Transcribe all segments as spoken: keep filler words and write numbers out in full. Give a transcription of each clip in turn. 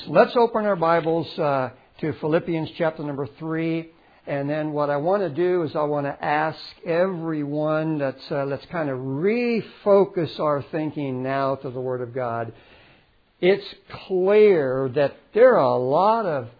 let's open our Bibles uh, to Philippians chapter number three. And then what I want to do is I want to ask everyone that's, uh, let's kind of refocus our thinking now to the Word of God. It's clear that there are a lot of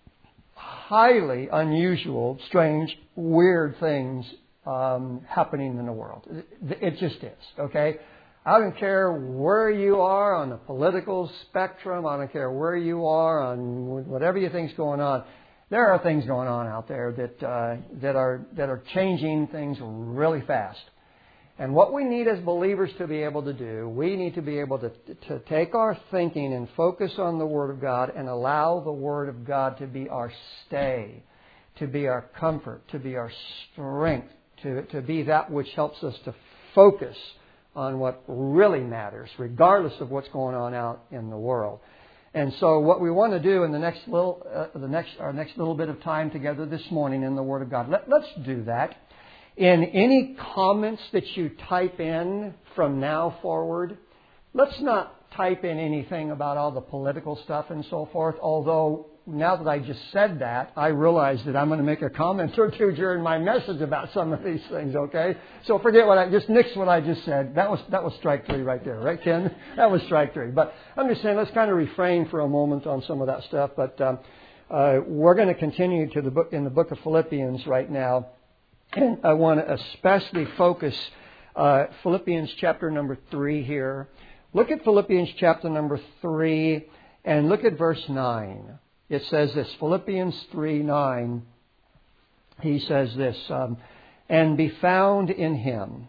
highly unusual, strange, weird things um, happening in the world. It, it just is, okay? I don't care where you are on the political spectrum. I don't care where you are on whatever you think's going on. There are things going on out there that uh, that are that are changing things really fast. And what we need as believers to be able to do, we need to be able to to take our thinking and focus on the Word of God and allow the Word of God to be our stay, to be our comfort, to be our strength, to to be that which helps us to focus on what really matters, regardless of what's going on out in the world. And so, what we want to do in the next little, uh, the next, our next little bit of time together this morning in the Word of God, let, let's do that. In any comments that you type in from now forward, let's not type in anything about all the political stuff and so forth. Although now that I just said that, I realize that I'm going to make a comment or two during my message about some of these things, okay? So forget what I, just nix what I just said. That was, that was strike three right there, right, Ken? That was strike three. But I'm just saying, let's kind of refrain for a moment on some of that stuff. But um, uh, we're going to continue to the book, in the book of Philippians right now. And I want to especially focus uh, Philippians chapter number three here. Look at Philippians chapter number three and look at verse nine. It says this, Philippians three nine, he says this, um, and be found in Him,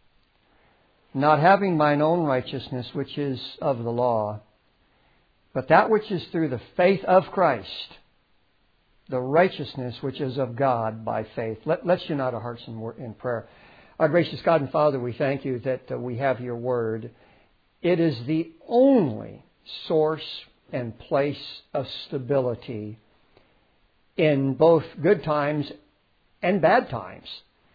not having mine own righteousness, which is of the law, but that which is through the faith of Christ, the righteousness which is of God by faith. Let, let's unite our hearts in, in prayer. Our gracious God and Father, we thank You that uh, we have Your Word. It is the only source and place of stability in both good times and bad times.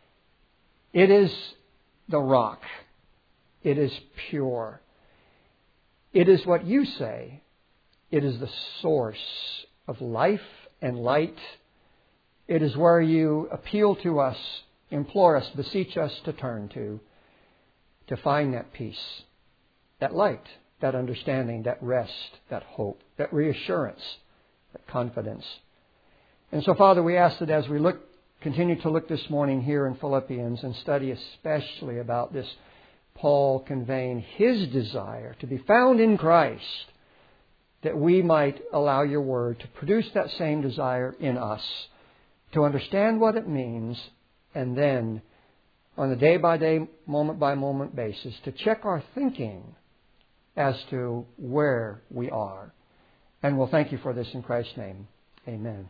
It is the rock. It is pure. It is what You say. It is the source of life and light. It is where You appeal to us, implore us, beseech us to turn to, to find that peace, that light, that understanding, that rest, that hope, that reassurance, that confidence. And so, Father, we ask that as we look, continue to look this morning here in Philippians and study especially about this, Paul conveying his desire to be found in Christ, that we might allow Your Word to produce that same desire in us, to understand what it means, and then on a day-by-day, moment-by-moment basis, to check our thinking as to where we are. And we'll thank You for this in Christ's name. Amen.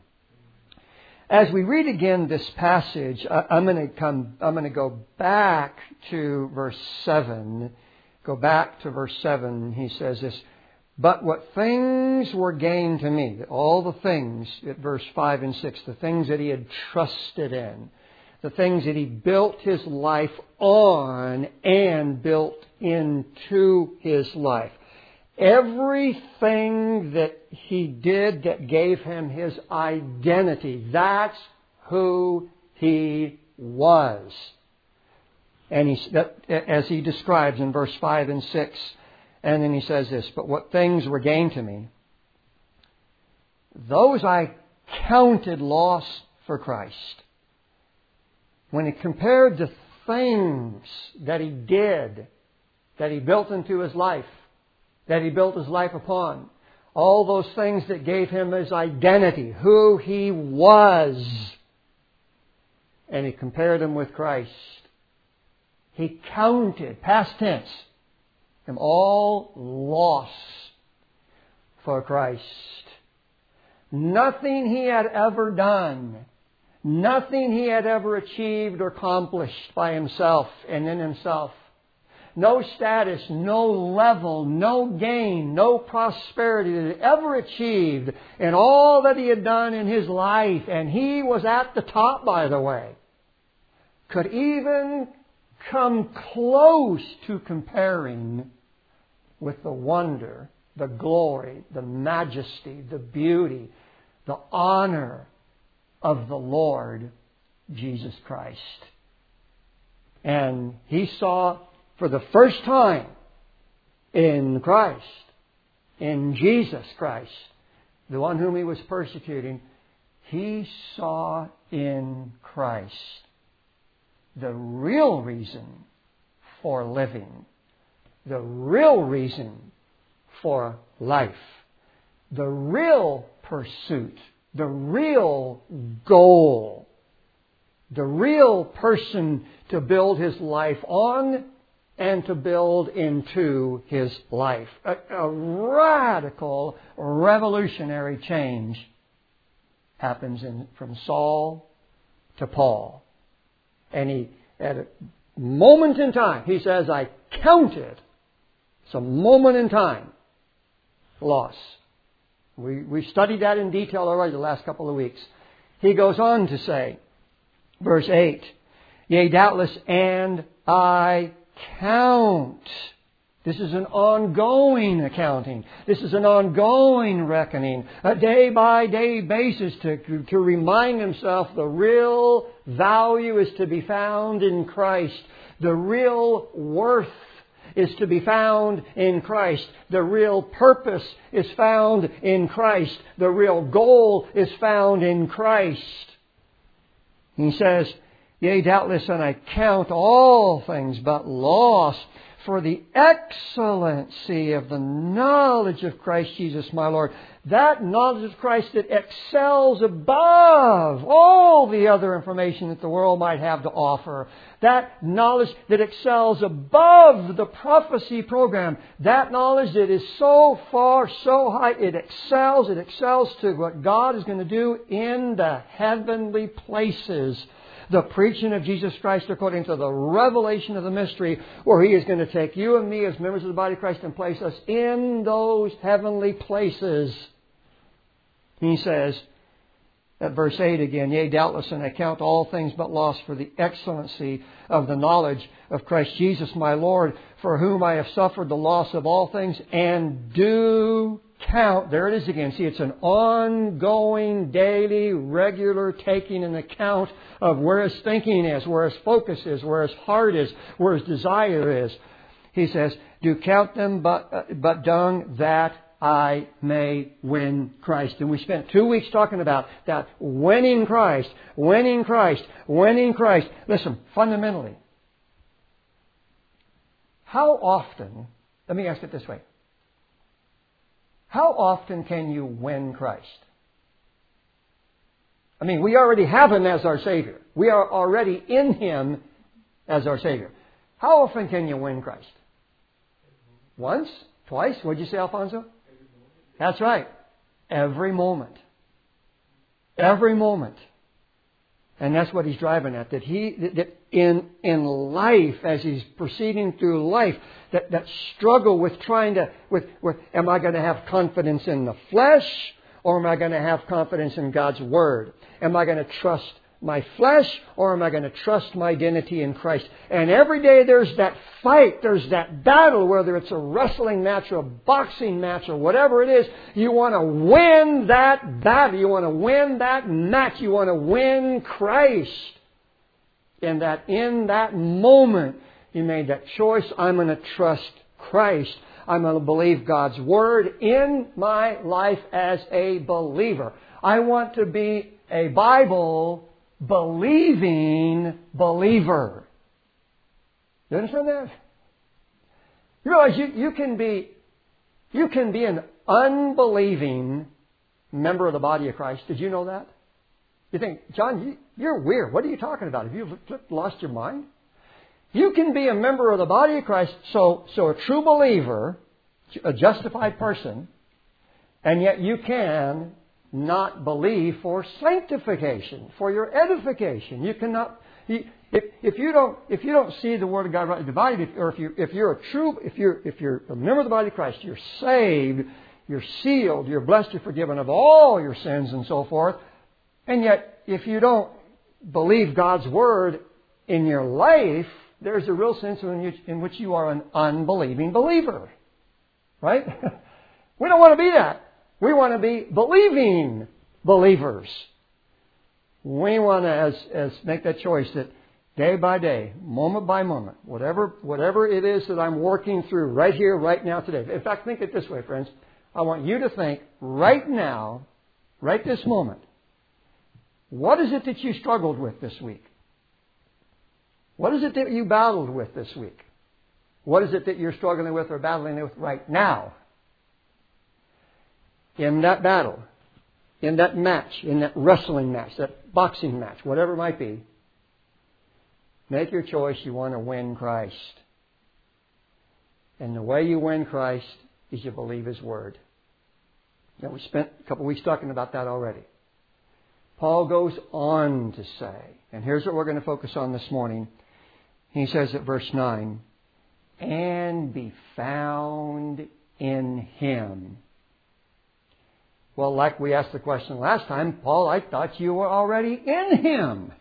As we read again this passage, I'm going to come, I'm going to go back to verse seven. Go back to verse seven. He says this, but what things were gained to me, all the things at verse five and six, the things that he had trusted in, the things that he built his life on and built into his life. Everything that he did that gave him his identity, that's who he was. And he, that, as he describes in verse five and six, and then he says this, but what things were gained to me, those I counted loss for Christ. When he compared the things that he did, that he built into his life, that he built his life upon, all those things that gave him his identity, who he was, and he compared them with Christ, he counted, past tense, them all loss for Christ. Nothing he had ever done, nothing he had ever achieved or accomplished by himself and in himself, no status, no level, no gain, no prosperity that he ever achieved in all that he had done in his life, and he was at the top, by the way, could even come close to comparing with the wonder the glory, the majesty, the beauty, the honor of the Lord Jesus Christ. And he saw for the first time in Christ, in Jesus Christ, the one whom he was persecuting, he saw in Christ the real reason for living, the real reason for life, the real pursuit, the real goal, the real person to build his life on and to build into his life. A, a radical, revolutionary change happens in, from Saul to Paul. And he, at a moment in time, he says, I count it. It's a moment in time. Loss. We, we studied that in detail already the last couple of weeks. He goes on to say, verse eight, yea, doubtless, and I count. This is an ongoing accounting. This is an ongoing reckoning. A day-by-day basis to, to remind himself the real value is to be found in Christ. The real worth is to be found in Christ. The real purpose is found in Christ. The real goal is found in Christ. He says, yea, doubtless, and I count all things but loss for the excellency of the knowledge of Christ Jesus my Lord. That knowledge of Christ that excels above all the other information that the world might have to offer. That knowledge that excels above the prophecy program. That knowledge that is so far, so high, it excels, it excels to what God is going to do in the heavenly places. The preaching of Jesus Christ according to the revelation of the mystery, where He is going to take you and me as members of the body of Christ and place us in those heavenly places. He says, at verse eight again, yea, doubtless, and I count all things but loss for the excellency of the knowledge of Christ Jesus my Lord, for whom I have suffered the loss of all things, and do count. There it is again. See, it's an ongoing, daily, regular taking an account of where his thinking is, where his focus is, where his heart is, where his desire is. He says, do count them but, uh, but dung, that I may win Christ. And we spent two weeks talking about that winning Christ, winning Christ, winning Christ. Listen, fundamentally, how often, let me ask it this way, how often can you win Christ? I mean, we already have Him as our Savior. We are already in Him as our Savior. How often can you win Christ? Once? Twice? What did you say, Alfonso? That's right. Every moment. Every moment. And that's what he's driving at. That he, that in, in life, as he's proceeding through life, that, that struggle with trying to, with, with, am I going to have confidence in the flesh, or am I going to have confidence in God's Word? Am I going to trust my flesh, or am I going to trust my identity in Christ? And every day there's that fight, there's that battle, whether it's a wrestling match or a boxing match or whatever it is. You want to win that battle. You want to win that match. You want to win Christ. And that in that moment, you made that choice. I'm going to trust Christ. I'm going to believe God's Word in my life as a believer. I want to be a Bible believing believer. You understand that? You realize you, you can be you can be an unbelieving member of the body of Christ. Did you know that? You think, John, you, you're weird. What are you talking about? Have you lost your mind? You can be a member of the body of Christ, so so a true believer, a justified person, and yet you can not believe for sanctification, for your edification. You cannot. If if you don't if you don't see the Word of God rightly divided, or if you if you're a true if you're if you're a member of the body of Christ, you're saved, you're sealed, you're blessed, you're forgiven of all your sins and so forth, and yet if you don't believe God's Word in your life, there's a real sense in which, in which you are an unbelieving believer, right? We don't want to be that. We want to be believing believers. We want to as, as make that choice that day by day, moment by moment, whatever whatever it is that I'm working through right here, right now, today. In fact, think it this way, friends. I want you to think right now, right this moment, what is it that you struggled with this week? What is it that you battled with this week? What is it that you're struggling with or battling with right now? In that battle, in that match, in that wrestling match, that boxing match, whatever it might be, make your choice. You want to win Christ. And the way you win Christ is you believe His Word. Now, we spent a couple weeks talking about that already. Paul goes on to say, and here's what we're going to focus on this morning. He says at verse nine, and be found in Him. Well, like we asked the question last time, Paul, I thought you were already in Him.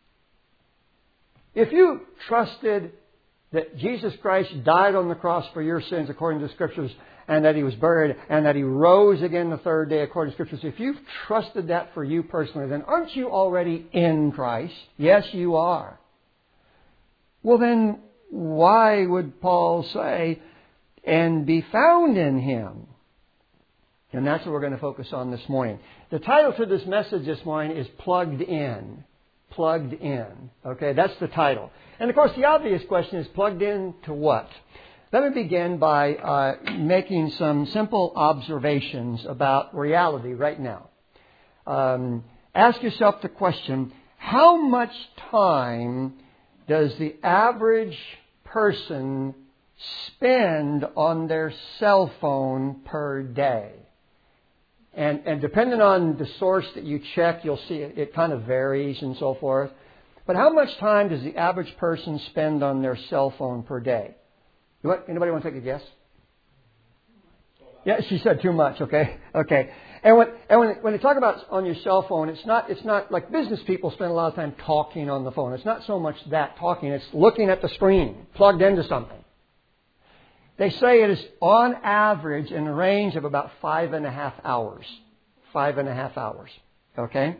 If you trusted that Jesus Christ died on the cross for your sins according to the Scriptures, and that He was buried, and that He rose again the third day according to Scriptures, if you've trusted that for you personally, then aren't you already in Christ? Yes, you are. Well, then why would Paul say, and be found in Him? And that's what we're going to focus on this morning. The title to this message this morning is Plugged In. Plugged in. Okay, that's the title. And of course, the obvious question is, plugged in to what? Let me begin by uh, making some simple observations about reality right now. Um, ask yourself the question, how much time does the average person spend on their cell phone per day? And, and depending on the source that you check, you'll see it, it kind of varies and so forth. But how much time does the average person spend on their cell phone per day? What? Anybody want to take a guess? Yeah, she said too much. Okay, okay. And when and when when they talk about on your cell phone, it's not it's not like business people spend a lot of time talking on the phone. It's not so much that talking; it's looking at the screen, plugged into something. They say it is on average in the range of about five and a half hours. Five and a half hours. Okay?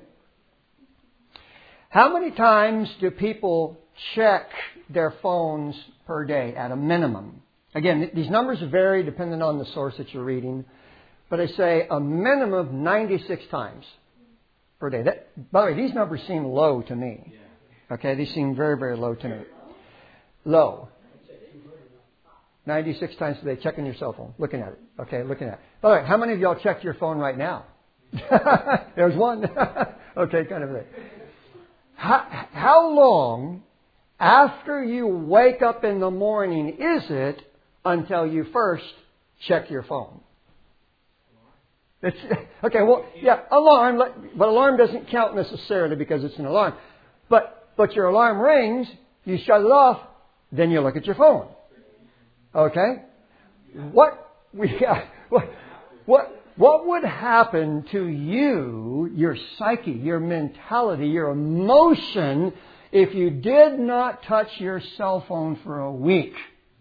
How many times do people check their phones per day at a minimum? Again, these numbers vary depending on the source that you're reading. But they say a minimum of ninety-six times per day. That, by the way, these numbers seem low to me. Okay? They seem very, very low to me. Low. ninety-six times a day checking your cell phone, looking at it. Okay, looking at it. By the way, how many of y'all check your phone right now? There's one. Okay, kind of thing. How, how long after you wake up in the morning is it until you first check your phone? It's, okay, well, yeah, alarm, but alarm doesn't count necessarily because it's an alarm. But but your alarm rings, you shut it off, then you look at your phone. Okay? What we what what what would happen to you, your psyche, your mentality, your emotion, if you did not touch your cell phone for a week?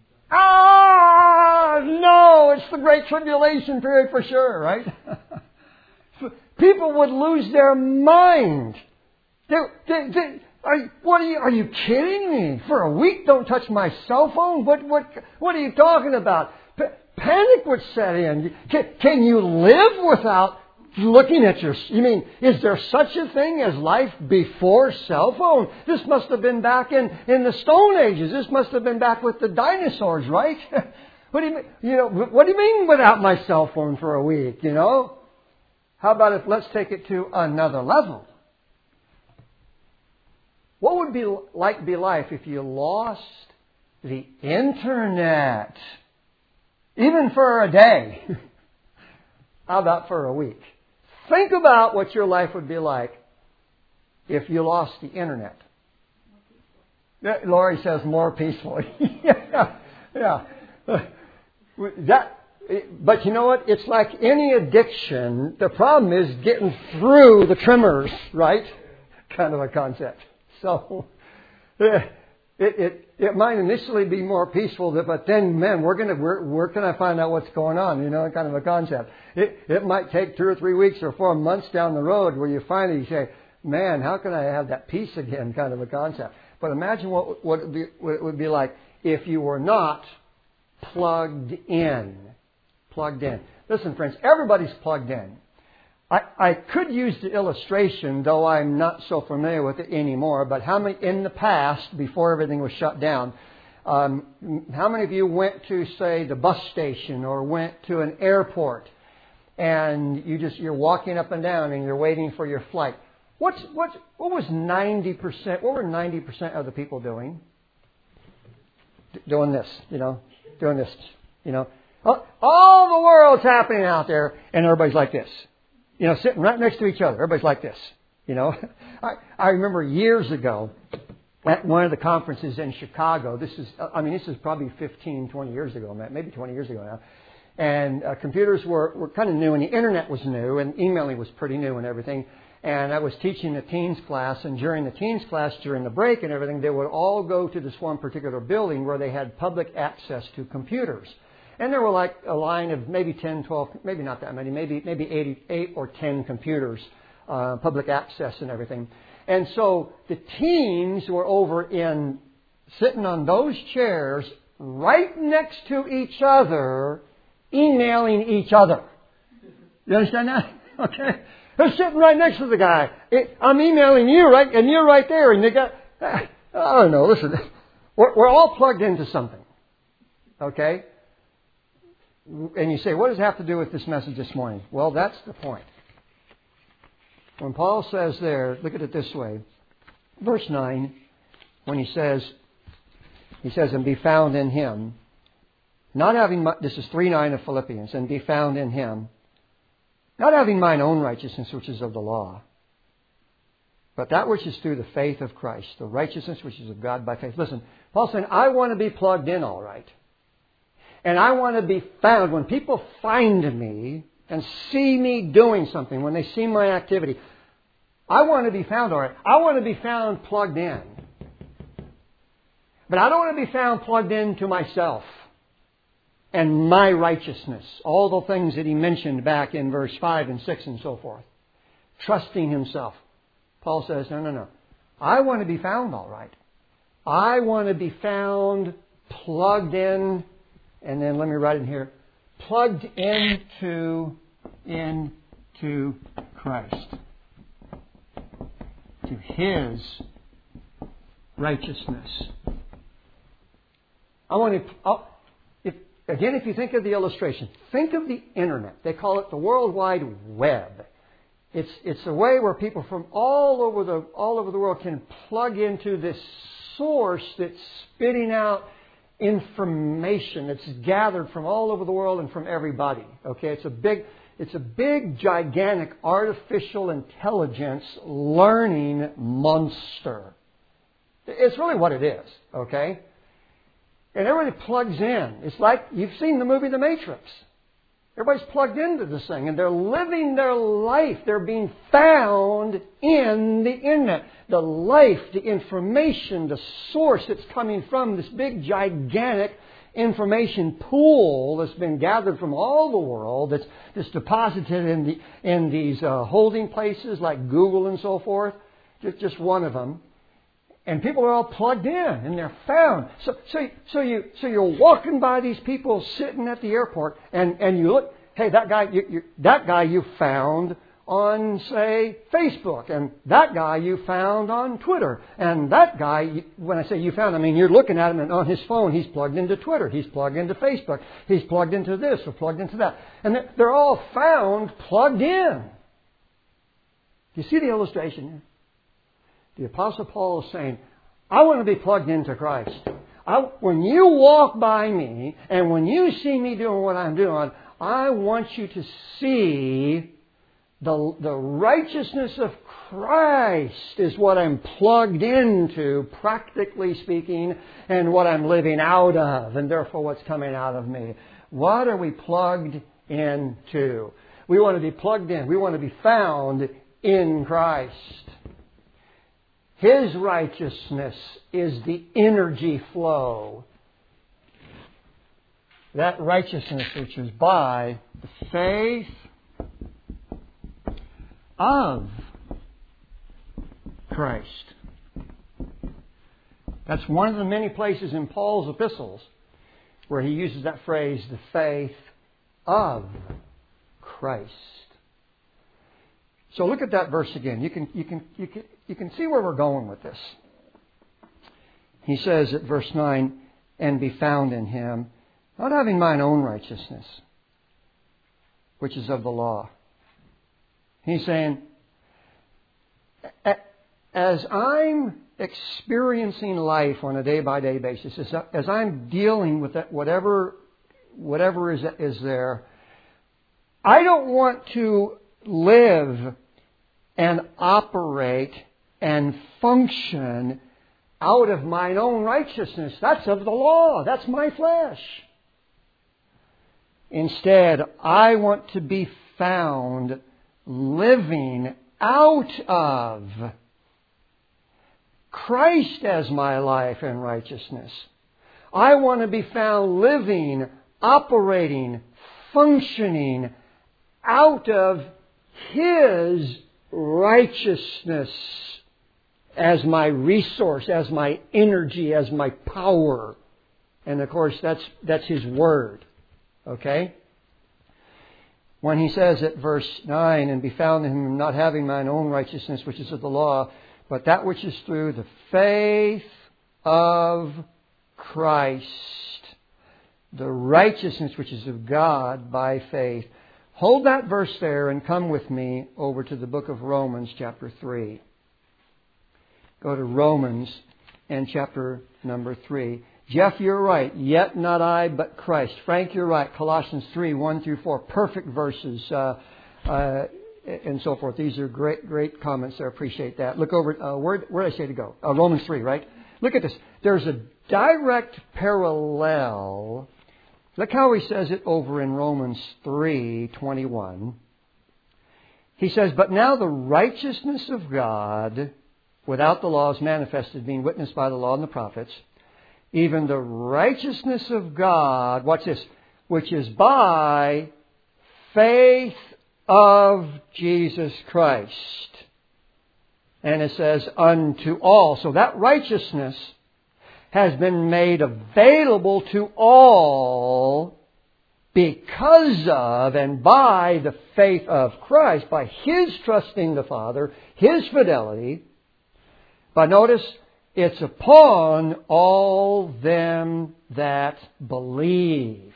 Ah, no, it's the Great Tribulation period for sure, right? People would lose their mind. They, they, they, are, what are you, are you kidding me? For a week, don't touch my cell phone? What, what, what are you talking about? P- panic would set in. Can, can you live without looking at your... You mean, is there such a thing as life before cell phone? This must have been back in, in the Stone Ages. This must have been back with the dinosaurs, right? What do you mean? You know, what do you mean without my cell phone for a week? You know, how about if let's take it to another level? What would be like be life if you lost the internet, even for a day? How about for a week? Think about what your life would be like if you lost the internet. Laurie says more peacefully. yeah, yeah. That, but you know what? It's like any addiction. The problem is getting through the tremors, right? Kind of a concept. So, It, it, it might initially be more peaceful, but then, man, we're gonna, where, where can I find out what's going on? You know, kind of a concept. It, it might take two or three weeks or four months down the road where you finally say, man, how can I have that peace again? Kind of a concept. But imagine what, what, it would be, what it would be like if you were not plugged in. Plugged in. Listen, friends, everybody's plugged in. I, I could use the illustration, though I'm not so familiar with it anymore, but how many, in the past, before everything was shut down, um, how many of you went to, say, the bus station or went to an airport and you just, you're walking up and down and you're waiting for your flight? What's, what's, what was ninety percent, what were ninety percent of the people doing? D- doing this, you know, doing this, you know. All the world's happening out there and everybody's like this. You know, sitting right next to each other. Everybody's like this. You know, I, I remember years ago at one of the conferences in Chicago. This is, I mean, this is probably fifteen, twenty years ago, maybe twenty years ago now. And uh, computers were, were kind of new and the internet was new and emailing was pretty new and everything. And I was teaching a teens class, and during the teens class, during the break and everything, they would all go to this one particular building where they had public access to computers. And there were like a line of maybe ten, twelve, maybe not that many, maybe maybe eight, eight or ten computers, uh, public access and everything. And so the teens were over in, sitting on those chairs right next to each other, emailing each other. You understand that? Okay. They're sitting right next to the guy. It, I'm emailing you, right? And you're right there. And you got, I don't know, listen, we're, we're all plugged into something. Okay? And you say, what does it have to do with this message this morning? Well, that's the point. When Paul says there, look at it this way. Verse nine, when he says, he says, and be found in him. Not having, my, this is three nine of Philippians, and be found in him. Not having mine own righteousness, which is of the law, but that which is through the faith of Christ, the righteousness which is of God by faith. Listen, Paul's saying, I want to be plugged in all right. And I want to be found. When people find me and see me doing something, when they see my activity, I want to be found all right. I want to be found plugged in. But I don't want to be found plugged into myself and my righteousness. All the things that he mentioned back in verse five and six and so forth. Trusting himself. Paul says, no, no, no. I want to be found all right. I want to be found plugged in. And then let me write in here. Plugged into, into Christ. To His righteousness. I want to... I'll, if, again, if you think of the illustration, think of the internet. They call it the World Wide Web. It's it's a way where people from all over the all over the world can plug into this source that's spitting out information that's gathered from all over the world and from everybody. Okay, it's a big it's a big gigantic artificial intelligence learning monster. It's really what it is. Okay. And everybody plugs in. It's like, you've seen the movie The Matrix. Everybody's plugged into this thing, and they're living their life. They're being found in the internet. The life, the information, the source that's coming from this big, gigantic information pool that's been gathered from all the world, that's, that's deposited in, the, in these uh, holding places like Google and so forth. Just, just one of them. And people are all plugged in, and they're found. So, so, so you, so you're walking by these people sitting at the airport, and, and you look. Hey, that guy, you, you, that guy you found on, say, Facebook, and that guy you found on Twitter, and that guy. When I say you found, I mean you're looking at him, and on his phone he's plugged into Twitter, he's plugged into Facebook, he's plugged into this or plugged into that, and they're, they're all found plugged in. Do you see the illustration here? The Apostle Paul is saying, I want to be plugged into Christ. I, when you walk by me and when you see me doing what I'm doing, I want you to see the, the righteousness of Christ is what I'm plugged into, practically speaking, and what I'm living out of, and therefore what's coming out of me. What are we plugged into? We want to be plugged in. We want to be found in Christ. His righteousness is the energy flow. That righteousness which is by the faith of Christ. That's one of the many places in Paul's epistles where he uses that phrase, the faith of Christ. So look at that verse again. You can, you can, you can, you can see where we're going with this. He says at verse nine, and be found in Him, not having mine own righteousness, which is of the law. He's saying, as I'm experiencing life on a day-by-day basis, as, as I'm dealing with that, whatever, whatever is, is there, I don't want to live and operate and function out of mine own righteousness. That's of the law. That's my flesh. Instead, I want to be found living out of Christ as my life and righteousness. I want to be found living, operating, functioning out of His righteousness as my resource, as my energy, as my power. And of course, that's that's His Word. Okay? When he says at verse nine, and be found in Him, not having mine own righteousness, which is of the law, but that which is through the faith of Christ, the righteousness which is of God by faith. Hold that verse there and come with me over to the book of Romans chapter three. Go to Romans and chapter number three. Jeff, you're right. Yet not I, but Christ. Frank, you're right. Colossians three, one through four. Perfect verses. Uh, uh, and so forth. These are great, great comments. I appreciate that. Look over, uh, where, where did I say to go? Uh, Romans three, right? Look at this. There's a direct parallel. Look how he says it over in Romans three, twenty-one. He says, but now the righteousness of God without the law is manifested, being witnessed by the law and the prophets, even the righteousness of God, watch this, which is by faith of Jesus Christ. And it says, unto all. So that righteousness has been made available to all because of and by the faith of Christ, by His trusting the Father, His fidelity. But notice, it's upon all them that believe.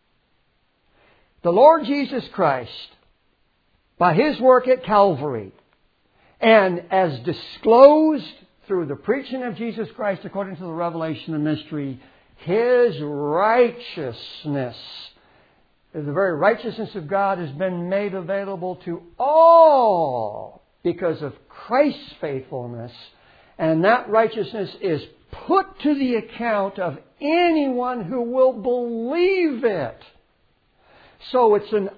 The Lord Jesus Christ, by His work at Calvary, and as disclosed through the preaching of Jesus Christ according to the revelation of mystery, His righteousness, the very righteousness of God, has been made available to all because of Christ's faithfulness. And that righteousness is put to the account of anyone who will believe it. So it's an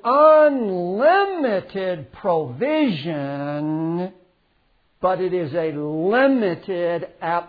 unlimited provision, but it is a limited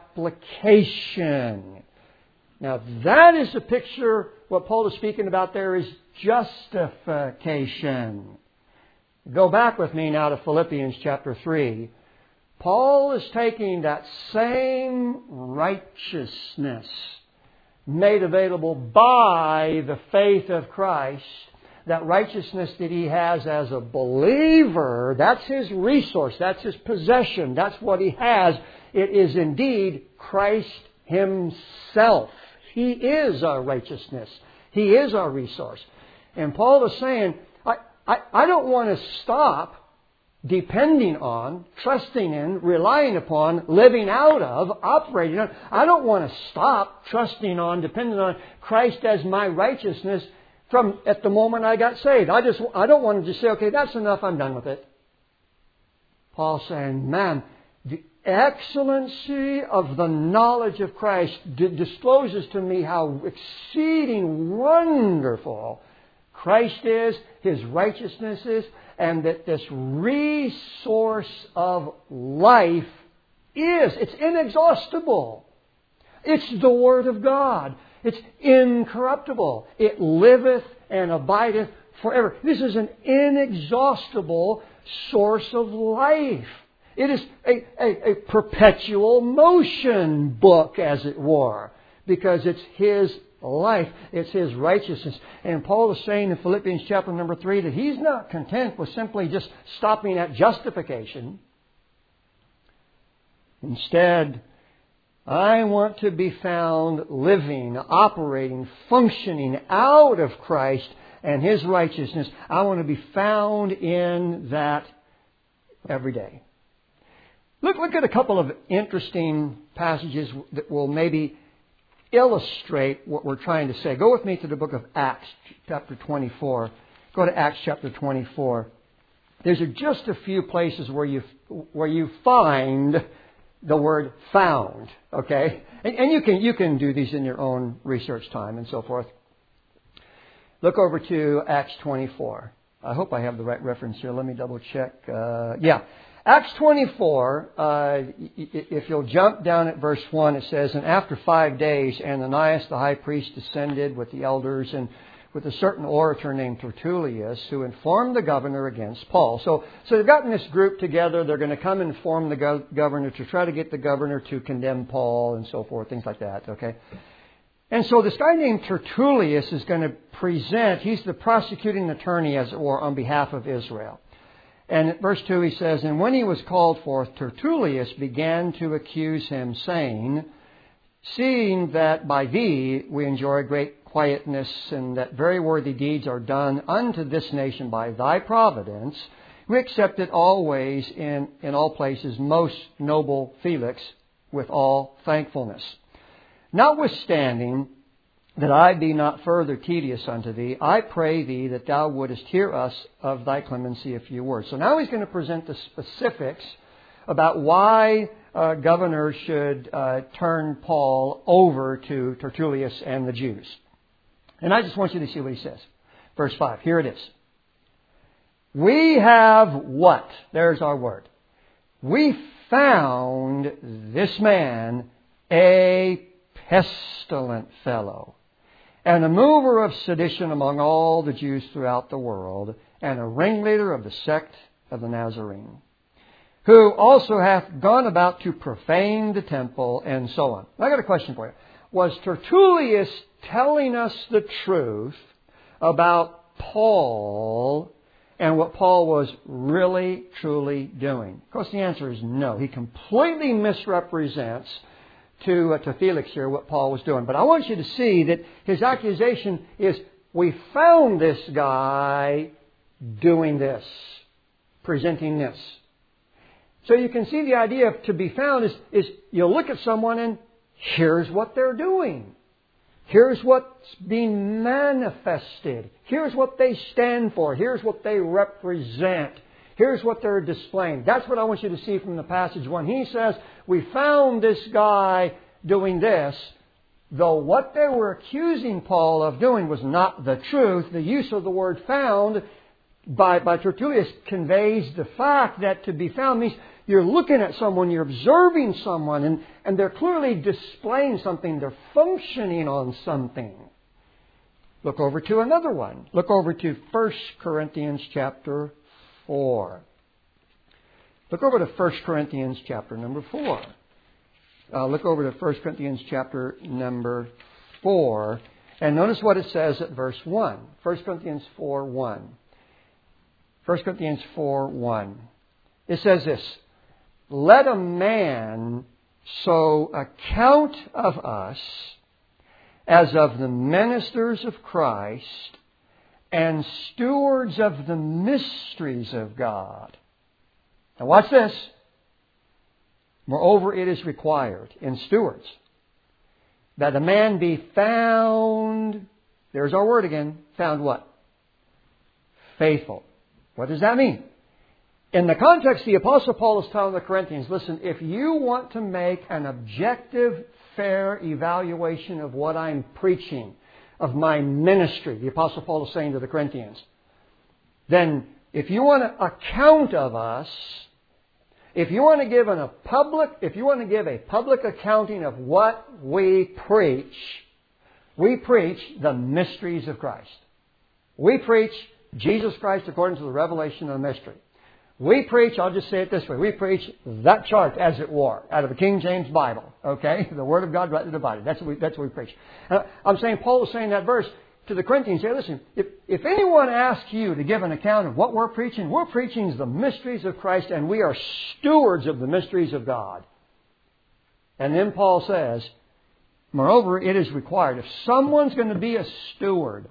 application. Now that is a picture, what Paul is speaking about there is justification. Go back with me now to Philippians chapter three. Paul is taking that same righteousness made available by the faith of Christ, that righteousness that he has as a believer, that's his resource, that's his possession, that's what he has. It is indeed Christ Himself. He is our righteousness. He is our resource. And Paul is saying, I, I, I don't want to stop depending on, trusting in, relying upon, living out of, operating on. I don't want to stop trusting on, depending on Christ as my righteousness from at the moment I got saved. I just I don't want to just say, okay, that's enough, I'm done with it. Paul's saying, man, the excellency of the knowledge of Christ d- discloses to me how exceeding wonderful Christ is, His righteousness is, and that this resource of life is. It's inexhaustible. It's the Word of God. It's incorruptible. It liveth and abideth forever. This is an inexhaustible source of life. It is a, a, a perpetual motion book, as it were, because it's His life. It's His righteousness. And Paul is saying in Philippians chapter number three that he's not content with simply just stopping at justification. Instead, I want to be found living, operating, functioning out of Christ and His righteousness. I want to be found in that every day. Look, look at a couple of interesting passages that will maybe illustrate what we're trying to say. Go with me to the book of Acts, chapter twenty-four. Go to Acts chapter twenty-four. There's just a few places where you where you find the word found, okay? And, and you can you can do these in your own research time and so forth. Look over to Acts twenty-four. I hope I have the right reference here. Let me double check. Uh, yeah. Acts twenty-four, uh, if you'll jump down at verse one, it says, "And after five days, Ananias the high priest descended with the elders and with a certain orator named Tertullius, who informed the governor against Paul." So, so they've gotten this group together. They're going to come and inform the go- governor to try to get the governor to condemn Paul and so forth, things like that, okay? And so this guy named Tertullius is going to present, he's the prosecuting attorney, as it were, on behalf of Israel. And at verse two he says, "And when he was called forth, Tertullius began to accuse him, saying, Seeing that by thee we enjoy great quietness, and that very worthy deeds are done unto this nation by thy providence, we accept it always in, in all places, most noble Felix, with all thankfulness. Notwithstanding that I be not further tedious unto thee, I pray thee that thou wouldest hear us of thy clemency a few words." So now he's going to present the specifics about why uh, governor should uh, turn Paul over to Tertullius and the Jews. And I just want you to see what he says. Verse five, here it is. "We have" what? There's our word. "We found this man a pestilent fellow, and a mover of sedition among all the Jews throughout the world, and a ringleader of the sect of the Nazarene, who also hath gone about to profane the temple," and so on. I got a question for you. Was Tertullius telling us the truth about Paul and what Paul was really, truly doing? Of course, the answer is no. He completely misrepresents to, uh, to Felix here what Paul was doing. But I want you to see that his accusation is, we found this guy doing this, presenting this. So you can see the idea of to be found is, is you look at someone and here's what they're doing. Here's what's being manifested. Here's what they stand for. Here's what they represent. Here's what they're displaying. That's what I want you to see from the passage. When he says, we found this guy doing this, though what they were accusing Paul of doing was not the truth, the use of the word found by, by Tertullius conveys the fact that to be found means you're looking at someone, you're observing someone, and, and they're clearly displaying something. They're functioning on something. Look over to another one. Look over to First Corinthians chapter four. Look over to First Corinthians chapter number four. Uh, look over to First Corinthians chapter number four. And notice what it says at verse one. First Corinthians four one. First Corinthians four one. It says this, "Let a man so account of us as of the ministers of Christ and stewards of the mysteries of God." Now watch this. "Moreover, it is required in stewards that a man be found," there's our word again, found what? Faithful. What does that mean? In the context, the Apostle Paul is telling the Corinthians, listen, if you want to make an objective, fair evaluation of what I'm preaching, of my ministry, the Apostle Paul is saying to the Corinthians, then if you want an account of us, if you want to give an, a public, if you want to give a public accounting of what we preach, we preach the mysteries of Christ. We preach Jesus Christ according to the revelation of the mystery. We preach, I'll just say it this way, we preach that chart as it were, out of the King James Bible, okay? The Word of God rightly divided. That's what we, that's what we preach. Uh, I'm saying, Paul is saying that verse to the Corinthians, say, listen, if, if anyone asks you to give an account of what we're preaching, we're preaching the mysteries of Christ, and we are stewards of the mysteries of God. And then Paul says, moreover, it is required. If someone's going to be a steward,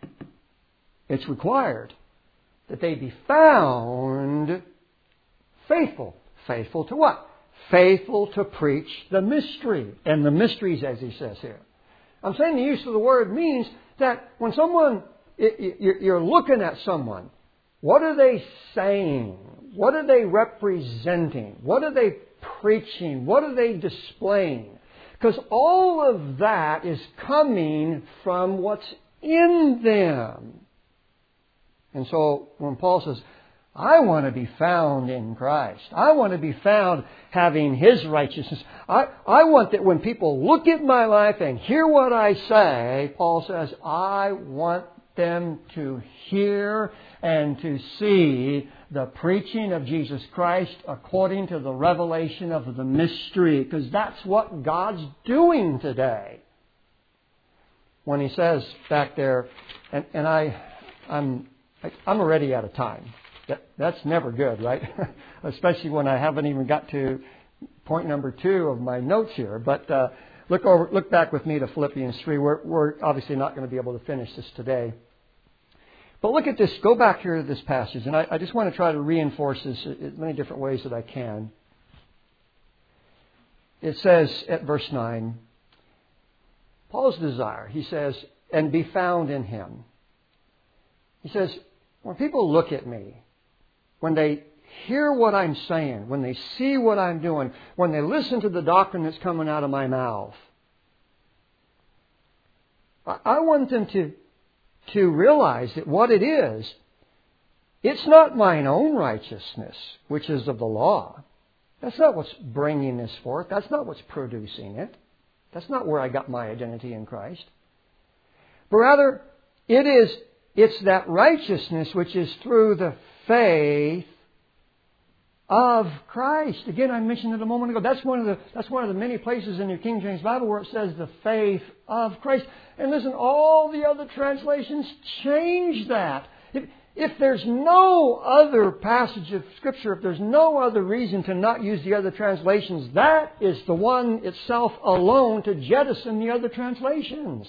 it's required that they be found faithful. Faithful to what? Faithful to preach the mystery. And the mysteries, as he says here. I'm saying the use of the word means that when someone, you're looking at someone, what are they saying? What are they representing? What are they preaching? What are they displaying? Because all of that is coming from what's in them. And so when Paul says, I want to be found in Christ. I want to be found having His righteousness. I, I want that when people look at my life and hear what I say, Paul says, I want them to hear and to see the preaching of Jesus Christ according to the revelation of the mystery. Because that's what God's doing today. When He says back there, and, and I, I'm... I'm already out of time. That, that's never good, right? Especially when I haven't even got to point number two of my notes here. But uh, look over, look back with me to Philippians three. We're, we're obviously not going to be able to finish this today. But look at this. Go back here to this passage. And I, I just want to try to reinforce this in many different ways that I can. It says at verse nine, Paul's desire, he says, and be found in Him. He says, when people look at me, when they hear what I'm saying, when they see what I'm doing, when they listen to the doctrine that's coming out of my mouth, I want them to, to realize that what it is, it's not mine own righteousness, which is of the law. That's not what's bringing this forth. That's not what's producing it. That's not where I got my identity in Christ. But rather, it is It's that righteousness which is through the faith of Christ. Again, I mentioned it a moment ago. That's one of the that's one of the many places in your King James Bible where it says the faith of Christ. And listen, all the other translations change that. If, if there's no other passage of Scripture, if there's no other reason to not use the other translations, that is the one itself alone to jettison the other translations.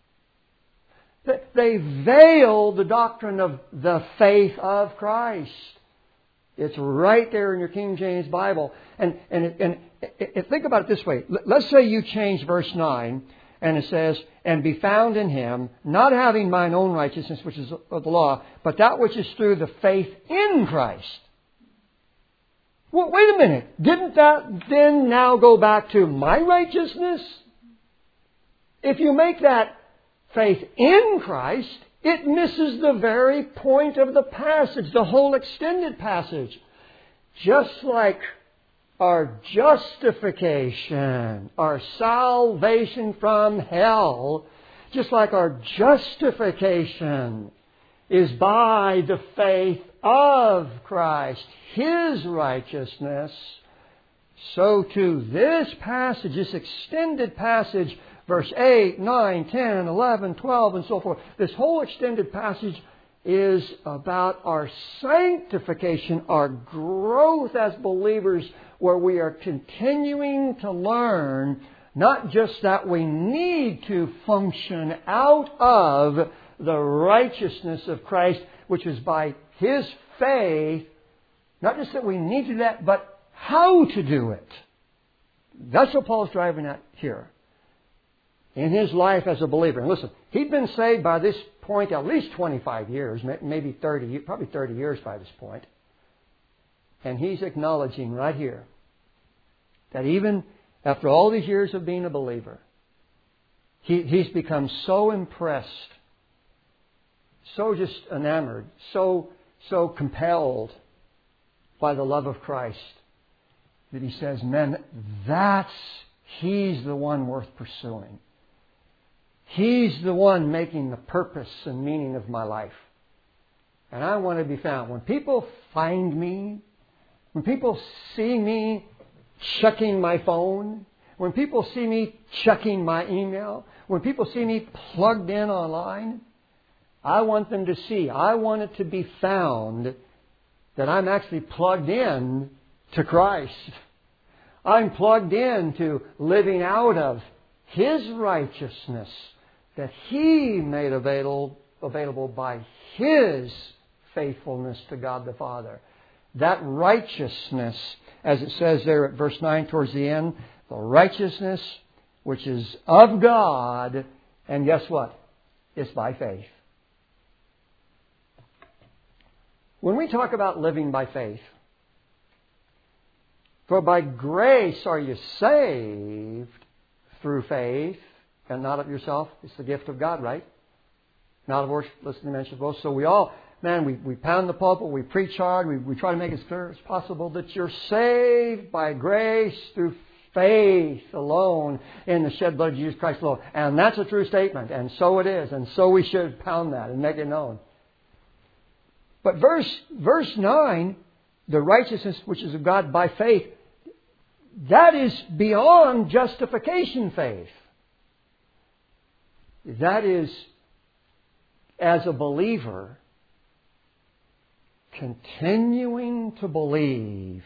They veil the doctrine of the faith of Christ. It's right there in your King James Bible. And, and, and, and think about it this way. Let's say you change verse nine and it says, and be found in Him, not having mine own righteousness, which is of the law, but that which is through the faith in Christ. Well, wait a minute. Didn't that then now go back to my righteousness? If you make that faith in Christ, it misses the very point of the passage, the whole extended passage. Just like our justification, our salvation from hell, just like our justification is by the faith of Christ, His righteousness, so too this passage, this extended passage, verse eight, nine, ten, eleven, twelve, and so forth. This whole extended passage is about our sanctification, our growth as believers, where we are continuing to learn not just that we need to function out of the righteousness of Christ, which is by His faith, not just that we need to do that, but how to do it. That's what Paul's driving at here. In his life as a believer. And listen, he'd been saved by this point at least twenty-five years, maybe thirty, probably thirty years by this point. And he's acknowledging right here that even after all these years of being a believer, he, he's become so impressed, so just enamored, so, so compelled by the love of Christ, that He says, man, that's, He's the one worth pursuing. He's the one making the purpose and meaning of my life. And I want to be found. When people find me, when people see me checking my phone, when people see me checking my email, when people see me plugged in online, I want them to see, I want it to be found that I'm actually plugged in to Christ. I'm plugged in to living out of His righteousness that He made available, available by His faithfulness to God the Father. That righteousness, as it says there at verse nine towards the end, the righteousness which is of God, and guess what? It's by faith. When we talk about living by faith, for by grace are you saved through faith, and not of yourself. It's the gift of God, right? Not of works, listen to mention both. So we all, man, we, we pound the pulpit, we preach hard, we, we try to make it as clear as possible that you're saved by grace through faith alone in the shed blood of Jesus Christ alone. And that's a true statement, and so it is, and so we should pound that and make it known. But verse verse nine, the righteousness which is of God by faith, that is beyond justification faith. That is, as a believer, continuing to believe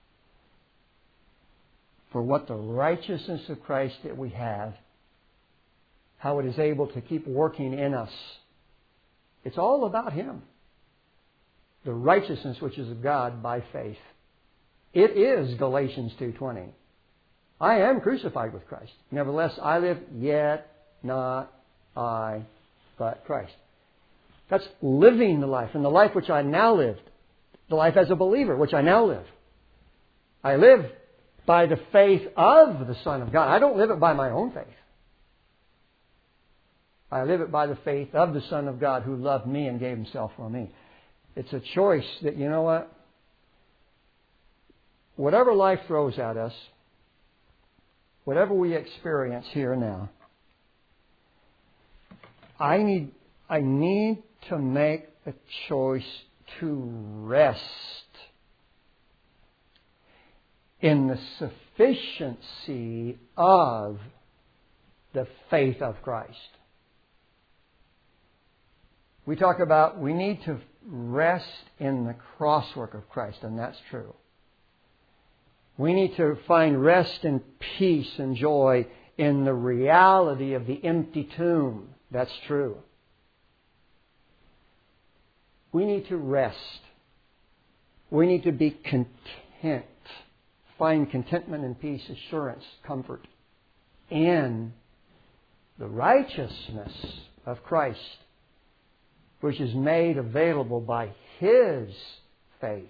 for what the righteousness of Christ that we have, how it is able to keep working in us. It's all about Him. The righteousness which is of God by faith. It is Galatians two twenty. I am crucified with Christ. Nevertheless, I live, yet not I, but Christ. That's living the life. And the life which I now live, the life as a believer, which I now live. I live by the faith of the Son of God. I don't live it by my own faith. I live it by the faith of the Son of God who loved me and gave Himself for me. It's a choice that, you know what? Whatever life throws at us, whatever we experience here and now, I need, I need to make a choice to rest in the sufficiency of the faith of Christ. We talk about we need to rest in the crosswork of Christ, and that's true. We need to find rest and peace and joy in the reality of the empty tomb. That's true. We need to rest. We need to be content. Find contentment and peace, assurance, comfort in the righteousness of Christ, which is made available by His faith.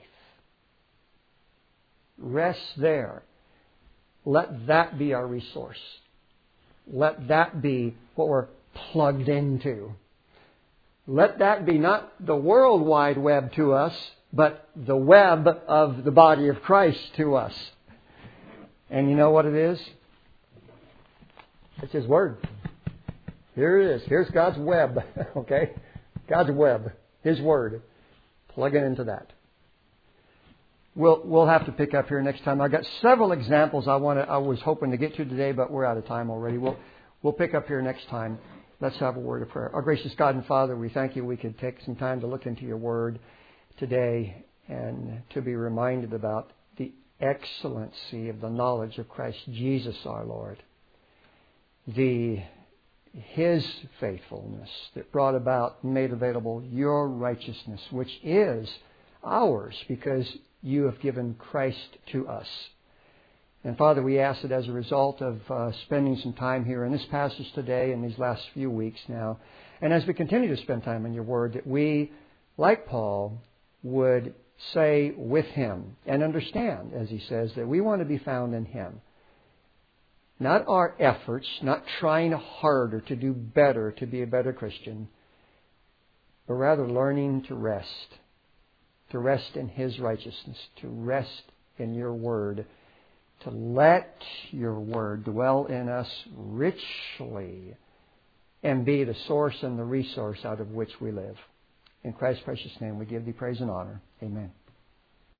Rest there. Let that be our resource. Let that be what we're plugged into. Let that be not the World Wide Web to us, but the web of the body of Christ to us. And you know what it is? It's His Word. Here it is. Here's God's web. Okay? God's web. His Word. Plug it into that. We'll we'll have to pick up here next time. I've got several examples I want to, I was hoping to get to today, but we're out of time already. We'll we'll pick up here next time. Let's have a word of prayer. Our gracious God and Father, we thank You we could take some time to look into Your Word today and to be reminded about the excellency of the knowledge of Christ Jesus our Lord. The His faithfulness that brought about, made available Your righteousness, which is ours because You have given Christ to us. And Father, we ask that as a result of uh, spending some time here in this passage today and these last few weeks now, and as we continue to spend time in Your Word, that we, like Paul, would say with him and understand, as he says, that we want to be found in Him. Not our efforts, not trying harder to do better, to be a better Christian, but rather learning to rest. To rest in His righteousness. To rest in Your Word. to let your Word dwell in us richly and be the source and the resource out of which we live. In Christ's precious name, we give Thee praise and honor. Amen.